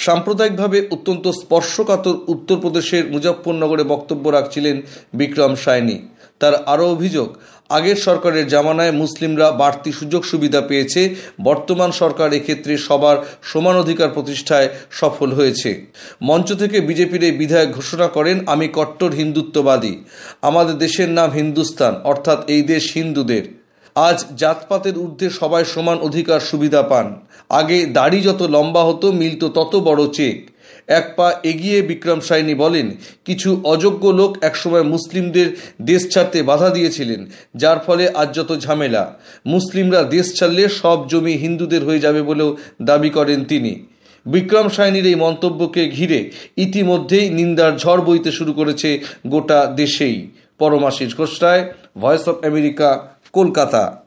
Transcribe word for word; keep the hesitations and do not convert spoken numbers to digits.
সাম্প্রদায়িকভাবে অত্যন্ত স্পর্শকাতর উত্তরপ্রদেশের মুজফ্ফরনগরে বক্তব্য রাখছিলেন বিক্রম সায়নী। তার আরও অভিযোগ, আগের সরকারের জামানায় মুসলিমরা বাড়তি সুযোগ সুবিধা পেয়েছে, বর্তমান সরকার এক্ষেত্রে সবার সমান অধিকার প্রতিষ্ঠায় সফল হয়েছে। মঞ্চ থেকে বিজেপির এই বিধায়ক ঘোষণা করেন, আমি কট্টর হিন্দুত্ববাদী, আমাদের দেশের নাম হিন্দুস্তান, অর্থাৎ এই দেশ হিন্দুদের। আজ জাতপাতের ঊর্ধ্বে সবাই সমান অধিকার সুবিধা পান। আগে দাড়ি যত লম্বা হতো মিলত তত বড় চেক। এক পা এগিয়ে বিক্রম সায়নী বলেন, কিছু অযোগ্য লোক একসময় মুসলিমদের দেশ ছাড়তে বাধা দিয়েছিলেন, যার ফলে আজ যত ঝামেলা। মুসলিমরা দেশ ছাড়লে সব জমি হিন্দুদের হয়ে যাবে বলেও দাবি করেন তিনি। বিক্রম সায়নীর এই মন্তব্যকে ঘিরে ইতিমধ্যেই নিন্দার ঝড় বইতে শুরু করেছে গোটা দেশেই। Paramashis Ghosh Roy, Voice of America, Kolkata.